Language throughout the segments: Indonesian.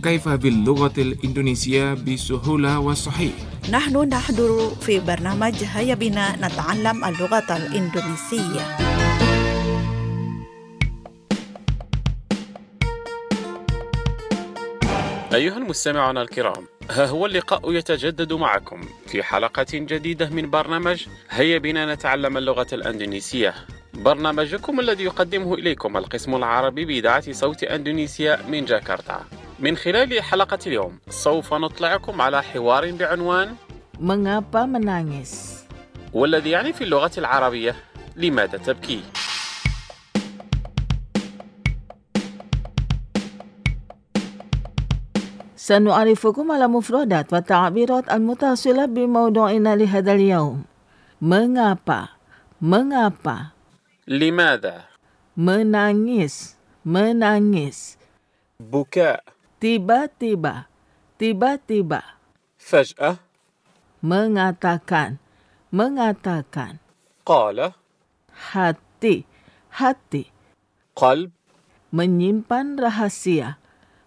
كيف باللغة الإندونيسية بسهولة وصحيح. نحن نحضر في برنامج هيا بنا نتعلم اللغة الإندونيسية. أيها المستمعون الكرام، ها هو اللقاء يتجدد معكم في حلقة جديدة من برنامج هيا بنا نتعلم اللغة الإندونيسية، برنامجكم الذي يقدمه إليكم القسم العربي بإذاعة صوت إندونيسيا من جاكرتا. من خلال حلقة اليوم سوف نطلعكم على حوار بعنوان Mengapa menangis؟ والذي يعني في اللغة العربية لماذا تبكي؟ سنعرفكم على مفردات والتعبيرات المتصلة بموضوعنا لهذا اليوم. Mengapa؟ لماذا؟ Menangis. بكاء. Tiba-tiba. فجأة. Mengatakan. قال. Hati. قلب. Menyimpan rahasia.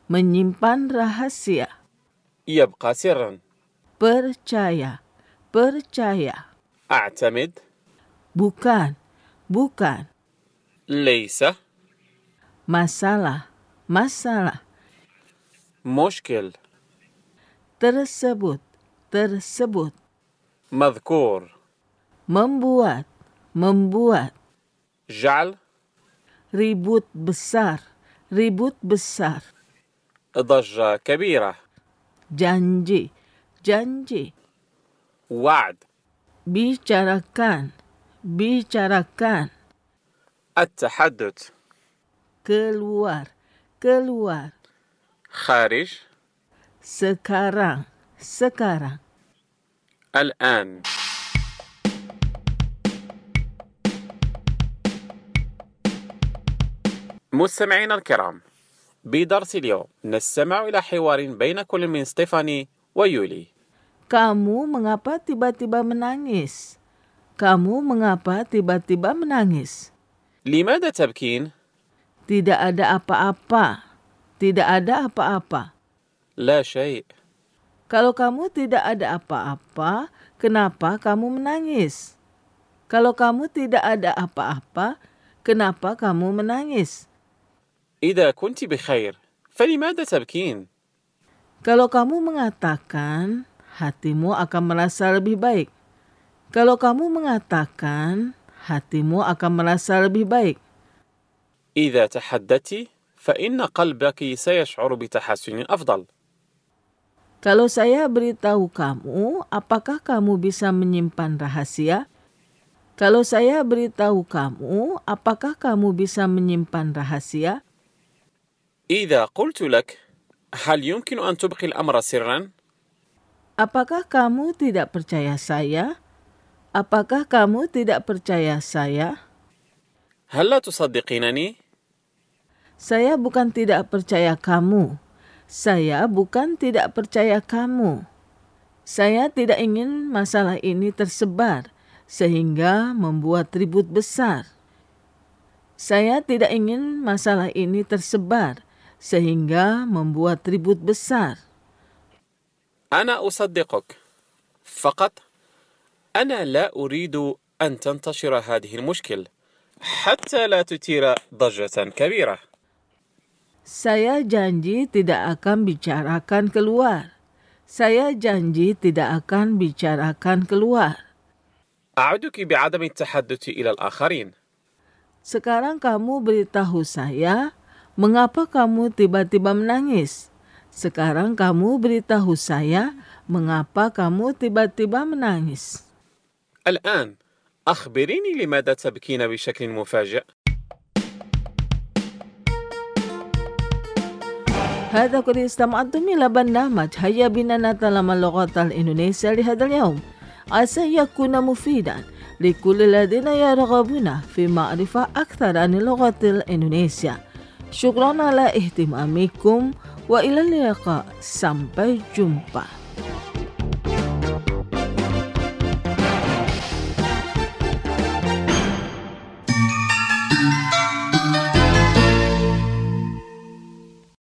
يبقى سرا. Percaya. أعتمد. Bukan. ليس. Masalah. مشكل. Tersebut. مذكور. Membuat. جعل. Ribut besar. ضجة كبيرة. Janji. وعد. Bicarakan. التحدث. Keluar. خارج. Sekarang. الآن. مستمعينا الكرام، بدرس اليوم نستمع إلى حوار بين كل من ستيفاني ويولي. Kamu mengapa tiba-tiba menangis? لماذا تبكين؟ Tidak ada apa-apa. لا شيء. Kalau kamu tidak ada apa-apa, kenapa kamu menangis? Kalau kamu tidak ada apa-apa, kenapa kamu menangis? إذا كنت بخير فلماذا تبكين؟ Kalau kamu mengatakan, hatimu akan merasa lebih baik. إذا تحدثت فإن قلبك سيشعر بتحسن أفضل. Kalau saya beritahu kamu, apakah kamu bisa menyimpan rahasia? إذا قلت لك هل يمكن أن تبقي الأمر سرا؟ Apakah kamu tidak percaya saya? هل لا تصدقينني؟ Saya bukan tidak percaya kamu. Saya tidak ingin masalah ini tersebar sehingga membuat ribut besar. أنا أصدقك، فقط أنا لا أريد أن تنتشر هذه المشكلة حتى لا تثير ضجة كبيرة. Saya janji tidak akan bicarakan keluar. أعدك بعدم التحدث إلى الآخرين. Sekarang kamu beritahu saya mengapa kamu tiba-tiba menangis. الآن أخبريني لماذا تبكين بشكل مفاجئ؟ هذا قد استمعتم إلى برنامج هيا بنا نتعلم اللغة الإندونيسية لهذا اليوم. عسى يكون مفيدا لكل الذين يرغبون في معرفة أكثر عن اللغة الإندونيسية. شكرا على اهتمامكم وإلى اللقاء. Sampai jumpa.